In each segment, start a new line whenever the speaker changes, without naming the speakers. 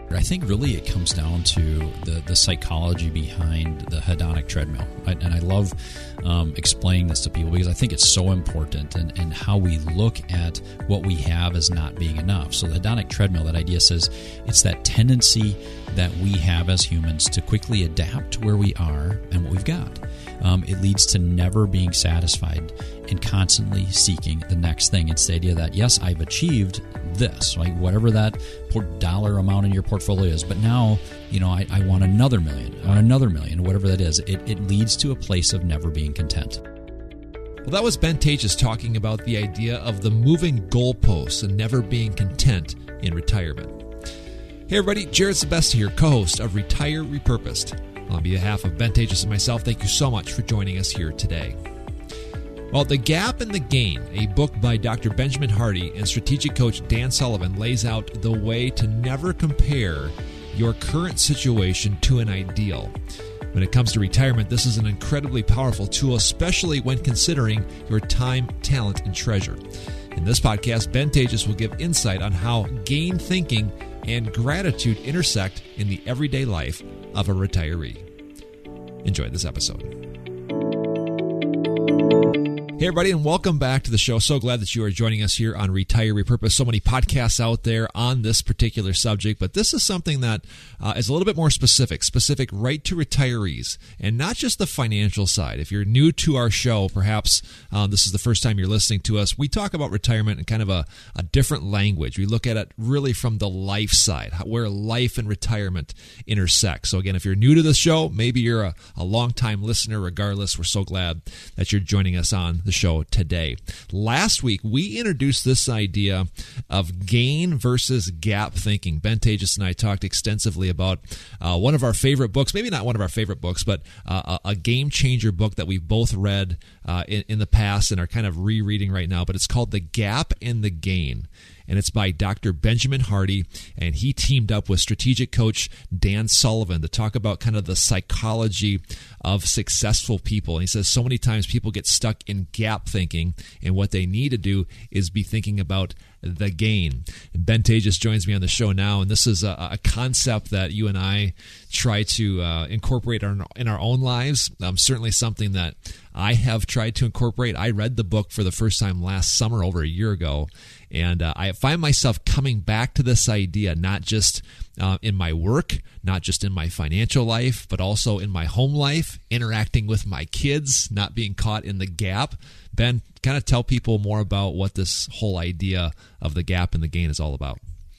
I think really it comes down to the psychology behind the hedonic treadmill. And I love explaining this to people because I think it's so important and how we look at what we have as not being enough. So the hedonic treadmill, that idea says it's that tendency that we have as humans to quickly adapt to where we are and what we've got. It leads to never being satisfied and constantly seeking the next thing. It's the idea that, yes, I've achieved this, right? Whatever that dollar amount in your portfolio is, but now, I want another million, I want another million, whatever that is. It leads to a place of never being content.
Well, that was Ben Tages talking about the idea of the moving goalposts and never being content in retirement. Hey everybody, Jared Sebesti here, co-host of Retire Repurposed. On behalf of Ben Tages and myself, thank you so much for joining us here today. Well, The Gap and the Gain, a book by Dr. Benjamin Hardy and strategic coach Dan Sullivan, lays out the way to never compare your current situation to an ideal. When it comes to retirement, this is an incredibly powerful tool, especially when considering your time, talent, and treasure. In this podcast, Ben Tages will give insight on how gain thinking and gratitude intersect in the everyday life of a retiree. Enjoy this episode. Hey everybody, and welcome back to the show. So glad that you are joining us here on Retire Repurposed. So many podcasts out there on this particular subject, but this is something that is a little bit more specific right to retirees, and not just the financial side. If you're new to our show, perhaps this is the first time you're listening to us, we talk about retirement in kind of a different language. We look at it really from the life side, where life and retirement intersect. So again, if you're new to the show, maybe you're a long-time listener. Regardless, we're so glad that you're joining us on the show today. Last week, we introduced this idea of gain versus gap thinking. Ben Tages and I talked extensively about one of our favorite books, maybe not one of our favorite books, but a game changer book that we've both read in the past and are kind of rereading right now, but it's called The Gap and the Gain. And it's by Dr. Benjamin Hardy, and he teamed up with strategic coach Dan Sullivan to talk about kind of the psychology of successful people. And he says so many times people get stuck in gap thinking, and what they need to do is be thinking about the gain. And Ben Tages joins me on the show now, and this is a concept that you and I try to incorporate in our own lives. Certainly something that I have tried to incorporate. I read the book for the first time last summer, over a year ago, and I find myself coming back to this idea, not just in my work, not just in my financial life, but also in my home life, interacting with my kids, not being caught in the gap. Ben, kind of tell people more about what this whole idea of the gap and the gain is all about.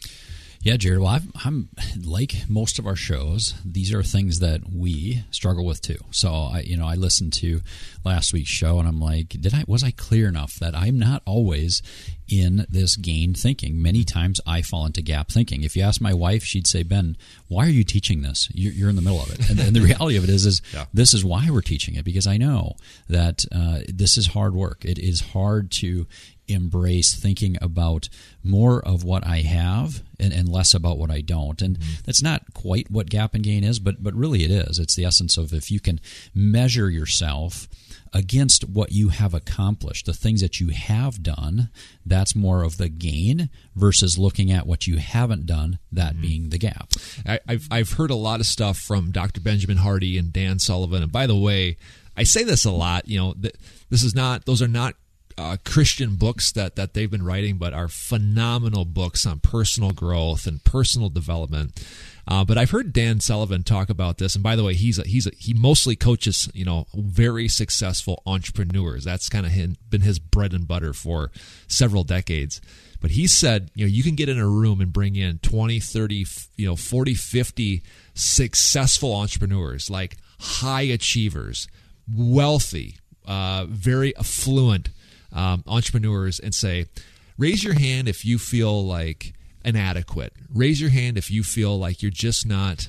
Yeah, Jared, well, I'm like most of our shows, these are things that we struggle with too. So I listened to last week's show and I'm like, was I clear enough that I'm not always in this gain thinking? Many times I fall into gap thinking. If you ask my wife, she'd say, Ben, why are you teaching this? You're in the middle of it. And the reality of it is yeah. This is why we're teaching it, because I know that this is hard work. It is hard to embrace thinking about more of what I have and less about what I don't. And that's not quite what gap and gain is, but really it is. It's the essence of if you can measure yourself against what you have accomplished, the things that you have done, that's more of the gain versus looking at what you haven't done, that being the gap.
I've heard a lot of stuff from Dr. Benjamin Hardy and Dan Sullivan. And by the way, I say this a lot, those are not Christian books that they've been writing, but are phenomenal books on personal growth and personal development. But I've heard Dan Sullivan talk about this, and by the way, he mostly coaches very successful entrepreneurs. That's kind of been his bread and butter for several decades. But he said, you can get in a room and bring in 20, 30, 40, 50 successful entrepreneurs, like high achievers, wealthy, very affluent entrepreneurs, and say, raise your hand if you feel like inadequate. Raise your hand if you feel like you're just not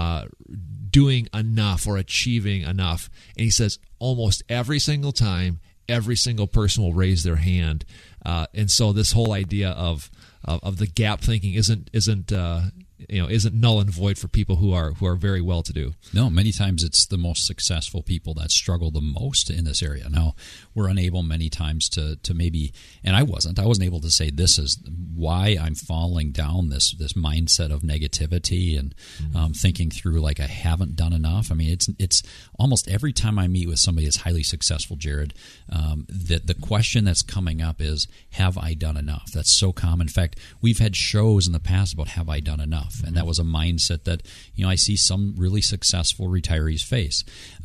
doing enough or achieving enough. And he says almost every single time, every single person will raise their hand. And so this whole idea of the gap thinking isn't isn't null and void for people who are very well to do.
No, many times it's the most successful people that struggle the most in this area. Now, we're unable many times to maybe, and I wasn't able to say this is why I'm falling down this mindset of negativity and thinking through like I haven't done enough. I mean, it's almost every time I meet with somebody that's highly successful, Jared, the question that's coming up is, have I done enough? That's so common. In fact, we've had shows in the past about have I done enough? And that was a mindset that, I see some really successful retirees face.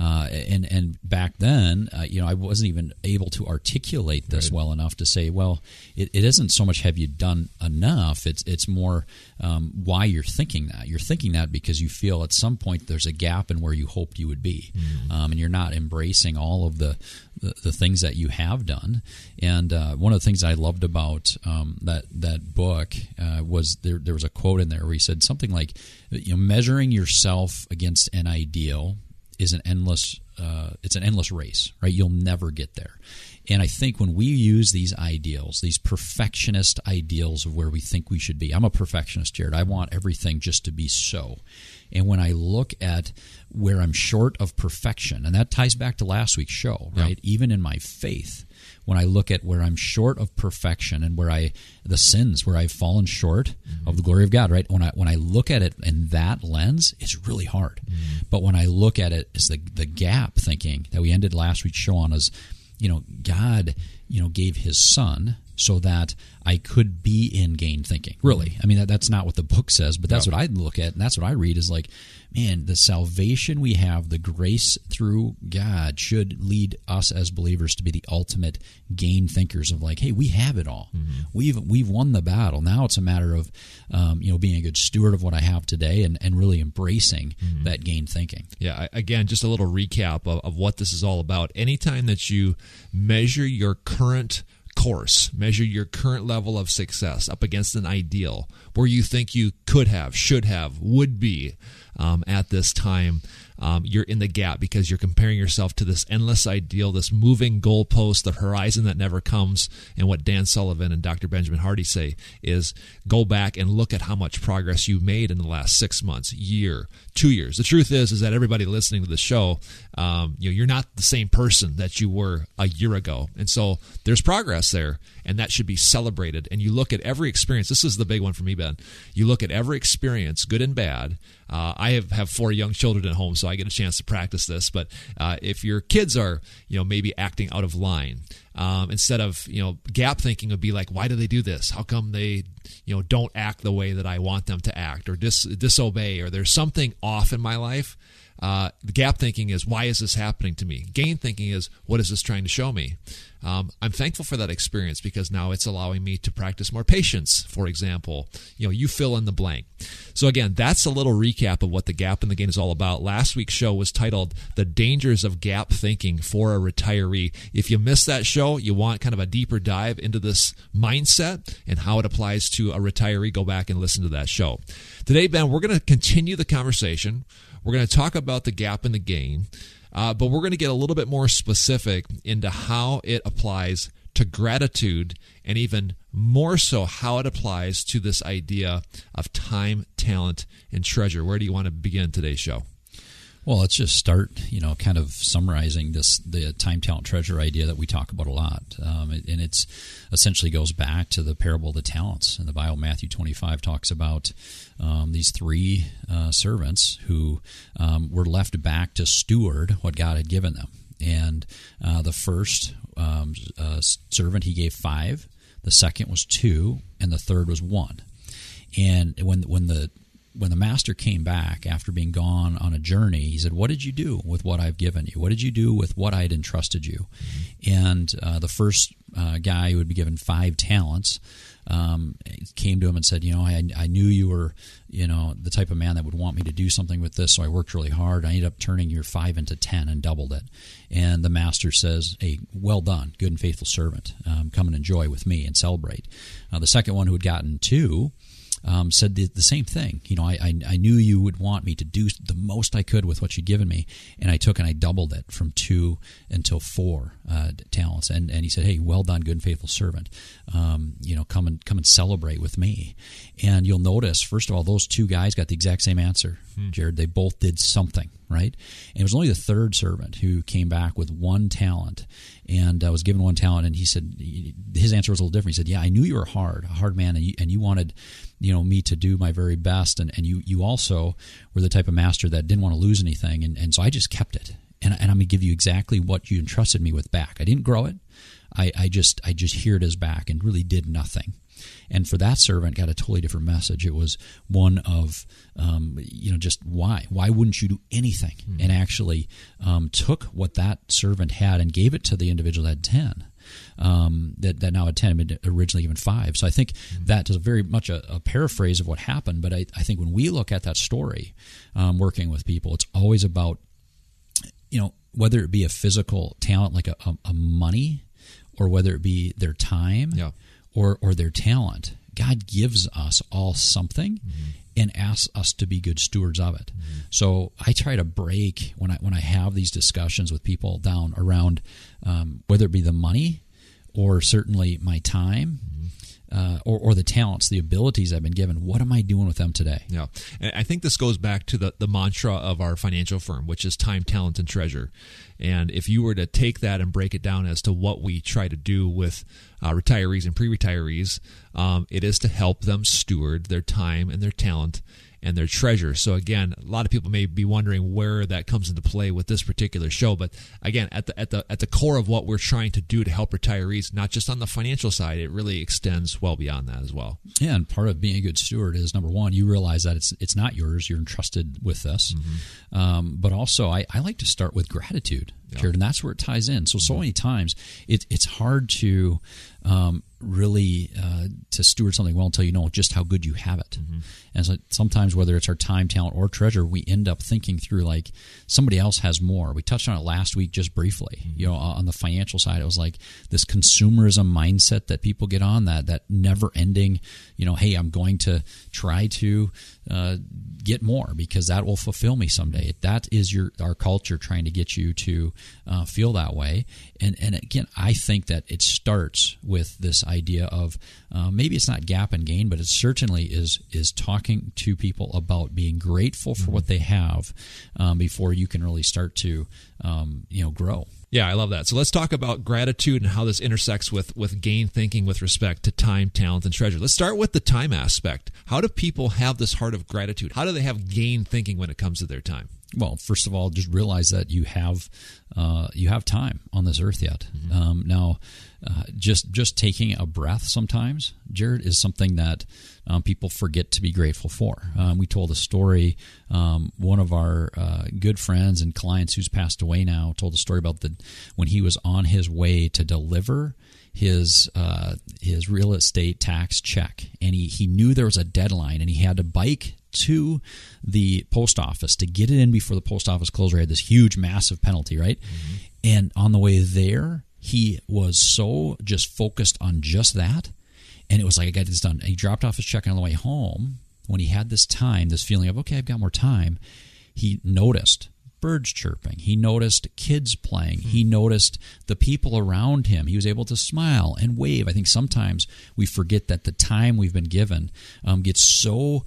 And back then, I wasn't even able to articulate this well enough to say, well, it isn't so much have you done enough, it's more why you're thinking that. You're thinking that because you feel at some point there's a gap in where you hoped you would be. And you're not embracing all of the things that you have done. And one of the things I loved about that book was there was a quote in there where he said something like, measuring yourself against an ideal is an endless race, right? You'll never get there. And I think when we use these ideals, these perfectionist ideals of where we think we should be, I'm a perfectionist, Jared. I want everything just to be so. And when I look at where I'm short of perfection, and that ties back to last week's show, right? Yeah. Even in my faith, when I look at where I'm short of perfection and the sins where I've fallen short of the glory of God, right? When I look at it in that lens, it's really hard. But when I look at it as the gap thinking that we ended last week's show on is, God, gave His Son so that I could be in gain thinking. Really, I mean that's not what the book says, but that's what I look at, and that's what I read is like, man, the salvation we have, the grace through God should lead us as believers to be the ultimate gain thinkers of like, hey, we have it all. We've won the battle. Now it's a matter of being a good steward of what I have today and really embracing that gain thinking.
Yeah, again, just a little recap of what this is all about. Anytime that you measure your current course, measure your current level of success up against an ideal where you think you could have, should have, would be at this time, you're in the gap because you're comparing yourself to this endless ideal, this moving goalpost, the horizon that never comes. And what Dan Sullivan and Dr. Benjamin Hardy say is go back and look at how much progress you've made in the last 6 months, year, 2 years. The truth is that everybody listening to the show, you're not the same person that you were a year ago. And so there's progress there, and that should be celebrated. And you look at every experience. This is the big one for me, Ben. You look at every experience, good and bad. I have 4 young children at home, so I get a chance to practice this. But if your kids are, maybe acting out of line, instead of, gap thinking would be like, why do they do this? How come they, don't act the way that I want them to act, or disobey, or there's something off in my life? The gap thinking is, why is this happening to me? Gain thinking is, what is this trying to show me? I'm thankful for that experience because now it's allowing me to practice more patience, for example. You fill in the blank. So again, that's a little recap of what the gap and the gain is all about. Last week's show was titled The Dangers of Gap Thinking for a Retiree. If you missed that show, you want kind of a deeper dive into this mindset and how it applies to a retiree, go back and listen to that show. Today, Ben, we're going to continue the conversation. We're going to talk about the gap and the gain, but we're going to get a little bit more specific into how it applies to gratitude, and even more so how it applies to this idea of time, talent, and treasure. Where do you want to begin today's show?
Well, let's just start, kind of summarizing the time, talent, treasure idea that we talk about a lot. And it's essentially goes back to the parable of the talents. In the Bible, Matthew 25 talks about these 3 servants who were left back to steward what God had given them. And the first servant, he gave 5. The second was 2, and the third was 1. And when the master came back after being gone on a journey, he said, what did you do with what I've given you? What did you do with what I had entrusted you? And the first guy who had been given 5 talents came to him and said, I knew you were, the type of man that would want me to do something with this, so I worked really hard. I ended up turning your 5 into 10 and doubled it. And the master says, hey, well done, good and faithful servant. Come and enjoy with me and celebrate. The second one who had gotten 2, said the same thing. I knew you would want me to do the most I could with what you'd given me, and I took and I doubled it from 2 until 4 talents. And he said, hey, well done, good and faithful servant. Come and celebrate with me. And you'll notice, first of all, those 2 guys got the exact same answer, Jared. They both did something, right? And it was only the 3rd servant who came back with 1 talent and was given 1 talent. And he said, his answer was a little different. He said, yeah, I knew you were a hard man, and you wanted me to do my very best. And you also were the type of master that didn't want to lose anything. And so I just kept it. And I'm going to give you exactly what you entrusted me with back. I didn't grow it. I just heard his back and really did nothing. And for that servant, got a totally different message. It was one of, just why? Why wouldn't you do anything? And actually took what that servant had and gave it to the individual that had 10. That now had 10, had originally given 5. So I think that is very much a paraphrase of what happened. But I think when we look at that story, working with people, it's always about, whether it be a physical talent like a money, or whether it be their time, or their talent. God gives us all something and asks us to be good stewards of it. So I try to break when I have these discussions with people down around whether it be the money or certainly my time. Or the talents, the abilities I've been given. What am I doing with them today?
Yeah, and I think this goes back to the mantra of our financial firm, which is time, talent, and treasure. And if you were to take that and break it down as to what we try to do with retirees and pre-retirees, it is to help them steward their time and their talent and their treasure. So again, a lot of people may be wondering where that comes into play with this particular show. But again, at the core of what we're trying to do to help retirees, not just on the financial side, it really extends well beyond that as well.
Yeah, and part of being a good steward is, number one, you realize that it's not yours; you're entrusted with this. But also, I like to start with gratitude, Jared, and that's where it ties in. So many times it's hard to really to steward something well until you know just how good you have it. And so sometimes, whether it's our time, talent, or treasure, we end up thinking through like somebody else has more. We touched on it last week just briefly. On the financial side, it was like this consumerism mindset that people get on, that never ending, hey, I'm going to try to get more because that will fulfill me someday. That is our culture trying to get you to feel that way. And again, I think that it starts with this idea of maybe it's not gap and gain, but it certainly is talking to people about being grateful for what they have before you can really start to grow.
Yeah, I love that. So let's talk about gratitude and how this intersects with gain thinking with respect to time, talent, and treasure. Let's start with the time aspect. How do people have this heart of gratitude? How do they have gain thinking when it comes to their time?
Well, first of all, just realize that you have time on this earth yet. Now, just taking a breath sometimes, Jared, is something that people forget to be grateful for. We told a story. One of our good friends and clients who's passed away now told a story about when he was on his way to deliver his real estate tax check, and he knew there was a deadline, and he had to bike to the post office to get it in before the post office closed. He had this huge, massive penalty, right? And on the way there, he was so just focused on just that, and it was like, I got this done. And he dropped off his check on the way home. When he had this time, this feeling of, okay, I've got more time, he noticed birds chirping. He noticed kids playing. He noticed the people around him. He was able to smile and wave. I think sometimes we forget that the time we've been given gets so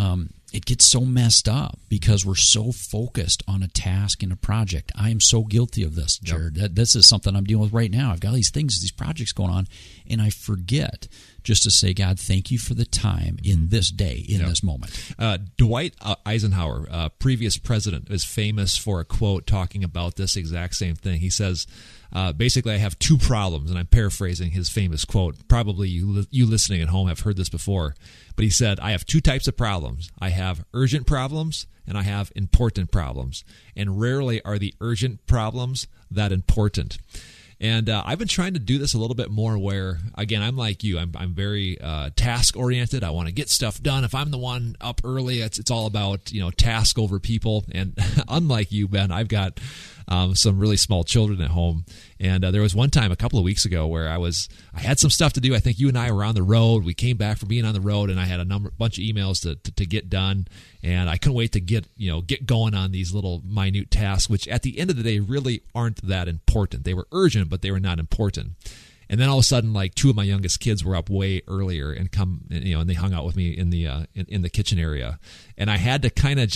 messed up because we're so focused on a task and a project. I am so guilty of this, Jared. This is something I'm dealing with right now. I've got these things, these projects going on, and I forget just to say, God, thank you for the time in this day, in this moment.
Dwight Eisenhower, previous president, is famous for a quote talking about this exact same thing. He says, basically, I have 2 problems, and I'm paraphrasing his famous quote. Probably you listening at home have heard this before. But he said, I have 2 types of problems. I have urgent problems, and I have important problems. And rarely are the urgent problems that important. And I've been trying to do this a little bit more where, again, I'm like you. I'm very task-oriented. I want to get stuff done. If I'm the one up early, it's all about, task over people. And unlike you, Ben, I've got some really small children at home. And there was one time a couple of weeks ago where I had some stuff to do. I think you and I were on the road. We came back from being on the road, and I had a bunch of emails to get done. And I couldn't wait to get going on these little minute tasks, which at the end of the day really aren't that important. They were urgent, but they were not important. And then all of a sudden, like, two of my youngest kids were up way earlier and and they hung out with me in the kitchen area. And I had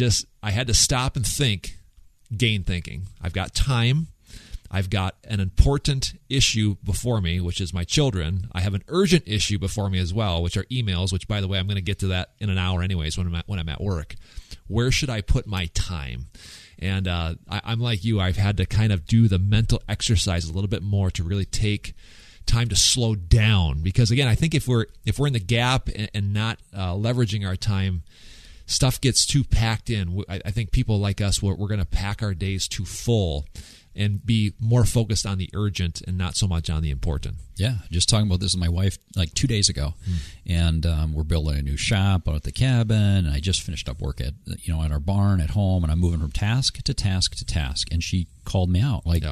to stop and think, gain thinking. I've got time. I've got an important issue before me, which is my children. I have an urgent issue before me as well, which are emails, which, by the way, I'm going to get to that in an hour anyways when I'm at work. Where should I put my time? And I'm like you. I've had to kind of do the mental exercise a little bit more to really take time to slow down. Because, again, I think if we're in the gap and not leveraging our time, stuff gets too packed in. I think people like us, we're going to pack our days too full and be more focused on the urgent and not so much on the important.
Yeah, just talking about this with my wife like 2 days ago, and we're building a new shop out at the cabin, and I just finished up work at our barn at home, and I'm moving from task to task to task, and she called me out like,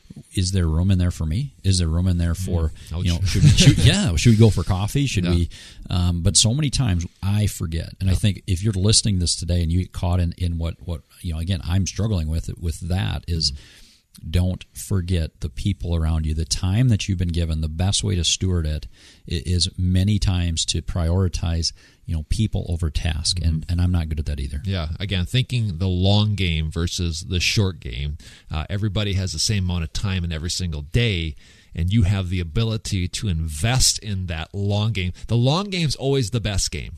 is there room in there for me? Is there room in there for, should we go for coffee? Should we? But so many times I forget. And I think if you're listening to this today and you get caught in what again, I'm struggling with that is don't forget the people around you. The time that you've been given, the best way to steward it is many times to prioritize people over task, and I'm not good at that either.
Yeah, again, thinking the long game versus the short game. Everybody has the same amount of time in every single day, and you have the ability to invest in that long game. The long game's always the best game.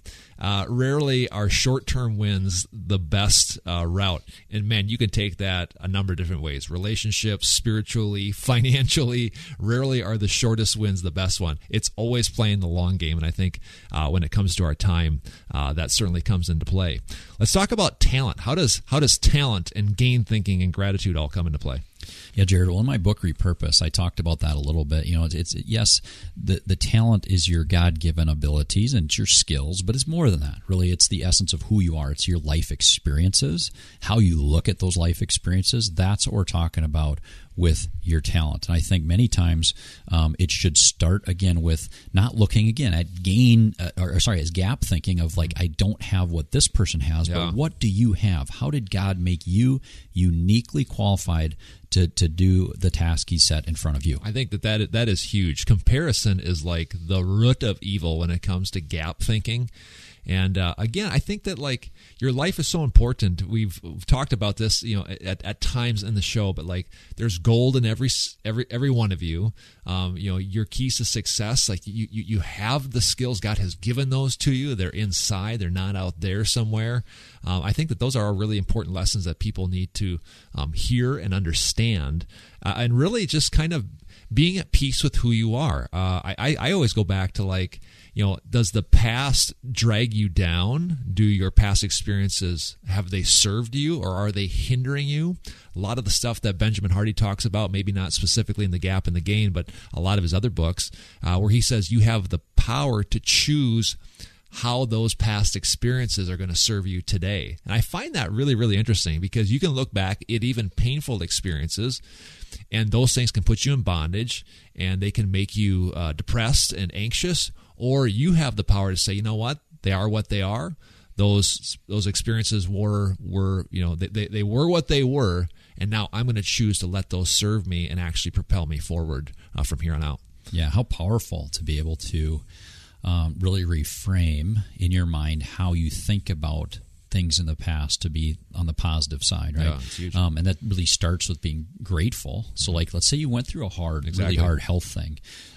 Rarely are short-term wins the best route. And, man, you can take that a number of different ways. Relationships, spiritually, financially, rarely are the shortest wins the best one. It's always playing the long game, and I think when it comes to our time, that certainly comes into play. Let's talk about talent. How does talent and gain thinking and gratitude all come into play?
Yeah, Jared, well, in my book, Repurpose, I talked about that a little bit. It's yes, the talent is your God-given abilities and it's your skills, but it's more than that. Really, it's the essence of who you are. It's your life experiences, how you look at those life experiences. That's what we're talking about with your talent. And I think many times it should start again with not looking again at as gap thinking of like, I don't have what this person has, but what do you have? How did God make you uniquely qualified to do the task he set in front of you?
I think that is huge. Comparison is like the root of evil when it comes to gap thinking. And again, I think that like your life is so important. We've talked about this, at times in the show. But like, there's gold in every one of you. Your keys to success. Like you have the skills. God has given those to you. They're inside. They're not out there somewhere. I think that those are really important lessons that people need to hear and understand, and really just kind of being at peace with who you are. I always go back to like, does the past drag you down? Do your past experiences, have they served you or are they hindering you? A lot of the stuff that Benjamin Hardy talks about, maybe not specifically in The Gap and the Gain, but a lot of his other books, where he says you have the power to choose how those past experiences are going to serve you today. And I find that really, really interesting because you can look back at even painful experiences, and those things can put you in bondage and they can make you depressed and anxious, or you have the power to say, you know what, they are what they are. Those experiences were they were what they were, and now I'm going to choose to let those serve me and actually propel me forward from here on out.
Yeah, how powerful to be able to really reframe in your mind how you think about things in the past to be on the positive side, right?
Yeah, it's huge.
And that really starts with being grateful. So, like, let's say you went through a really hard health thing.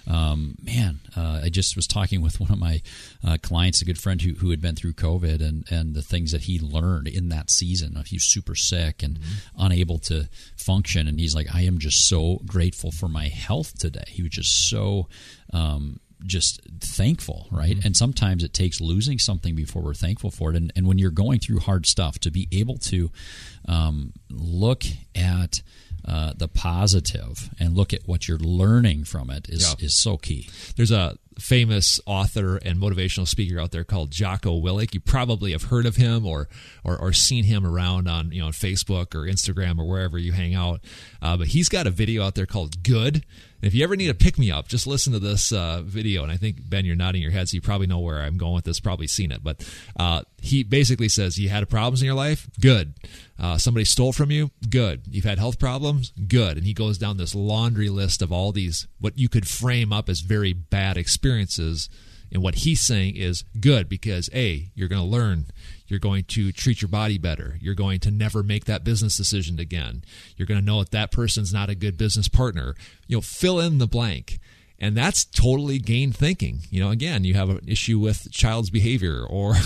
I just was talking with one of my clients, a good friend who had been through COVID, and the things that he learned in that season. He was super sick and unable to function, and he's like, I am just so grateful for my health today. He was just so just thankful, right? And sometimes it takes losing something before we're thankful for it. And when you're going through hard stuff, to be able to look at the positive and look at what you're learning from it is so key.
There's a famous author and motivational speaker out there called Jocko Willink. You probably have heard of him or seen him around on Facebook or Instagram or wherever you hang out. But he's got a video out there called Good. And if you ever need a pick-me-up, just listen to this video. And I think, Ben, you're nodding your head, so you probably know where I'm going with this, probably seen it. But he basically says, you had problems in your life? Good. Somebody stole from you? Good. You've had health problems? Good. And he goes down this laundry list of all these, what you could frame up as very bad experiences. And what he's saying is good because, A, you're going to learn. You're going to treat your body better. You're going to never make that business decision again. You're going to know that person's not a good business partner. Fill in the blank. And that's totally gain thinking. Again, you have an issue with child's behavior or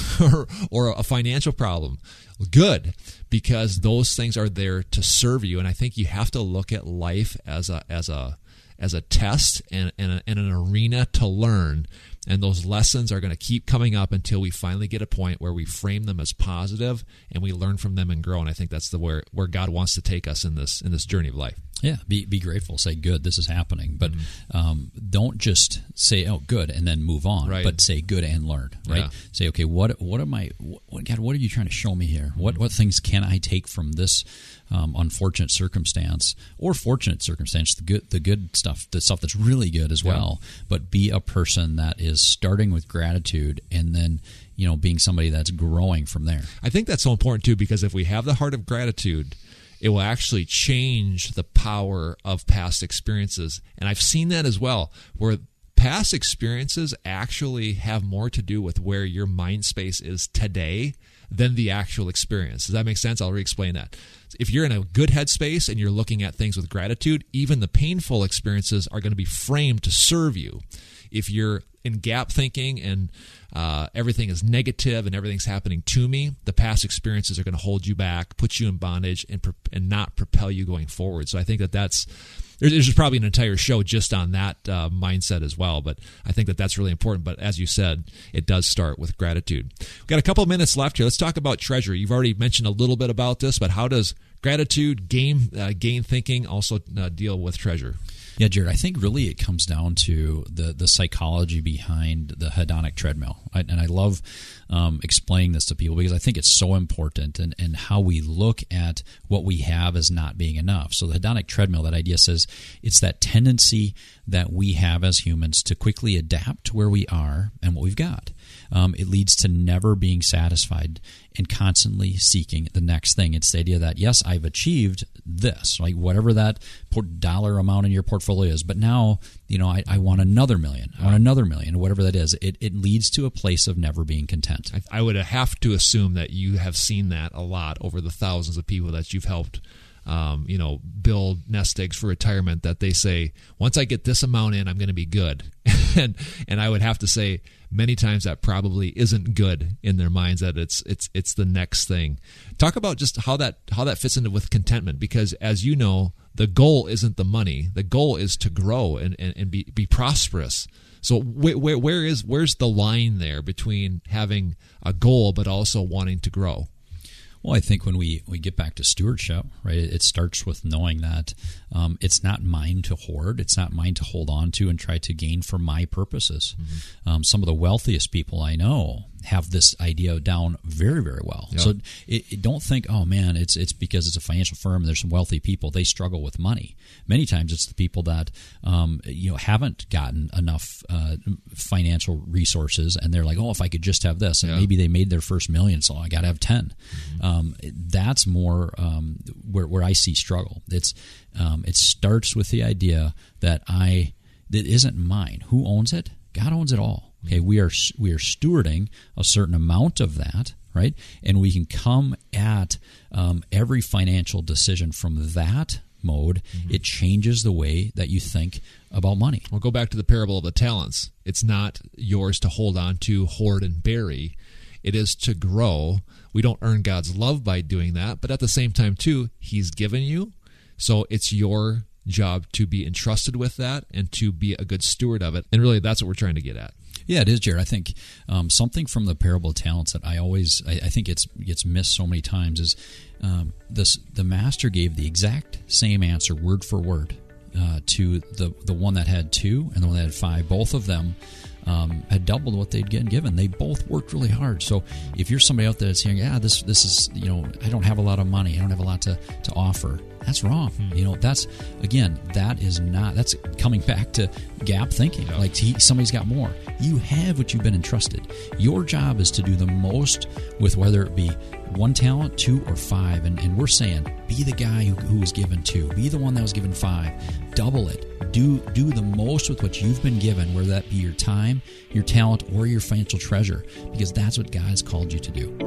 a financial problem. Good, because those things are there to serve you. And I think you have to look at life as a test and an arena to learn. And those lessons are going to keep coming up until we finally get a point where we frame them as positive and we learn from them and grow. And I think that's where God wants to take us in this journey of life.
Yeah, be grateful. Say, good, this is happening. But don't just say, oh, good, and then move on.
Right.
But say good and learn. Right. Yeah. Say, okay, what am I? God, what are you trying to show me here? What things can I take from this unfortunate circumstance or fortunate circumstance? The good stuff, the stuff that's really good as well. But be a person that is starting with gratitude and then being somebody that's growing from there.
I think that's so important too, because if we have the heart of gratitude, it will actually change the power of past experiences. And I've seen that as well, where past experiences actually have more to do with where your mind space is today than the actual experience. Does that make sense? I'll re-explain that. If you're in a good headspace and you're looking at things with gratitude, even the painful experiences are going to be framed to serve you. If you're in gap thinking and everything is negative and everything's happening to me, the past experiences are going to hold you back, put you in bondage, and not propel you going forward. So I think there's probably an entire show just on that mindset as well, but I think that's really important. But as you said, it does start with gratitude. We've got a couple of minutes left here. Let's talk about treasure. You've already mentioned a little bit about this, but how does gratitude, gain thinking also deal with treasure?
Yeah, Jared, I think really it comes down to the psychology behind the hedonic treadmill. And I love explaining this to people because I think it's so important and how we look at what we have as not being enough. So the hedonic treadmill, that idea says it's that tendency that we have as humans to quickly adapt to where we are and what we've got. It leads to never being satisfied and constantly seeking the next thing. It's the idea that, yes, I've achieved this, like whatever that dollar amount in your portfolio is, but now, I want another million. I want another million, whatever that is. It leads to a place of never being content.
I would have to assume that you have seen that a lot over the thousands of people that you've helped build nest eggs for retirement, that they say, once I get this amount in, I'm going to be good. and I would have to say many times that probably isn't good in their minds, that it's the next thing. Talk about just how that fits into with contentment, because as you know, the goal isn't the money. The goal is to grow and be prosperous. So where's the line there between having a goal but also wanting to grow?
Well, I think when we get back to stewardship, right, it starts with knowing that it's not mine to hoard. It's not mine to hold on to and try to gain for my purposes. Mm-hmm. Some of the wealthiest people I know have this idea down very, very well. Yep. So don't think, oh man, it's because it's a financial firm and there's some wealthy people, they struggle with money. Many times it's the people that haven't gotten enough financial resources, and they're like, oh, if I could just have this, and maybe they made their first million, so I got to have 10. Mm-hmm. That's more where I see struggle. It starts with the idea that it isn't mine. Who owns it? God owns it all. Okay, we are stewarding a certain amount of that, right? And we can come at every financial decision from that mode. Mm-hmm. It changes the way that you think about money.
We'll go back to the parable of the talents. It's not yours to hold on to, hoard, and bury. It is to grow. We don't earn God's love by doing that, but at the same time, too, He's given you. So it's your job to be entrusted with that and to be a good steward of it. And really, that's what we're trying to get at.
Yeah, it is, Jared. I think something from the parable of talents that I think gets missed so many times is the master gave the exact same answer, word for word, to the one that had 2 and the one that had 5. Both of them had doubled what they'd been given. They both worked really hard. So if you're somebody out there that's hearing, this is, I don't have a lot of money, I don't have a lot to offer, that's wrong. That's coming back to gap thinking. Yeah. Like somebody's got more. You have what you've been entrusted. Your job is to do the most with whether it be one talent, 2 or 5. And we're saying, be the guy who was given 2. Be the one that was given 5. Double it. Do the most with what you've been given, whether that be your time, your talent, or your financial treasure, because that's what God has called you to do.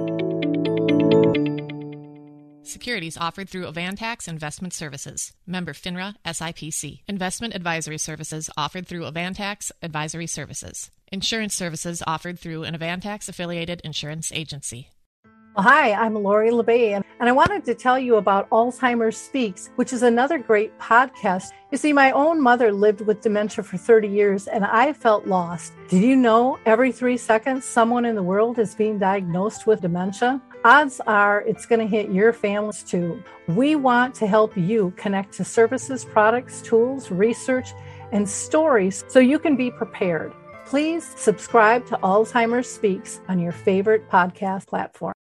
Securities offered through Avantax Investment Services. Member FINRA SIPC. Investment advisory services offered through Avantax Advisory Services. Insurance services offered through an Avantax-affiliated insurance agency.
Hi, I'm Lori LeBay, and I wanted to tell you about Alzheimer's Speaks, which is another great podcast. You see, my own mother lived with dementia for 30 years, and I felt lost. Did you know every 3 seconds someone in the world is being diagnosed with dementia? Odds are it's going to hit your families too. We want to help you connect to services, products, tools, research, and stories so you can be prepared. Please subscribe to Alzheimer's Speaks on your favorite podcast platform.